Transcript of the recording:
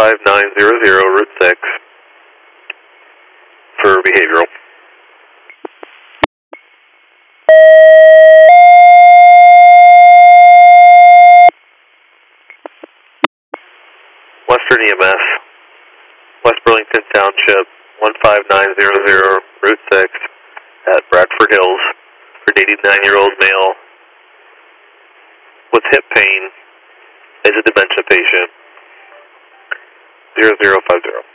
15900, Route 6, for behavioral. Western EMS, West Burlington Township, 15900, Route 6, at Bradford Hills, for an 89-year-old male with hip pain, is a dementia patient. 0050.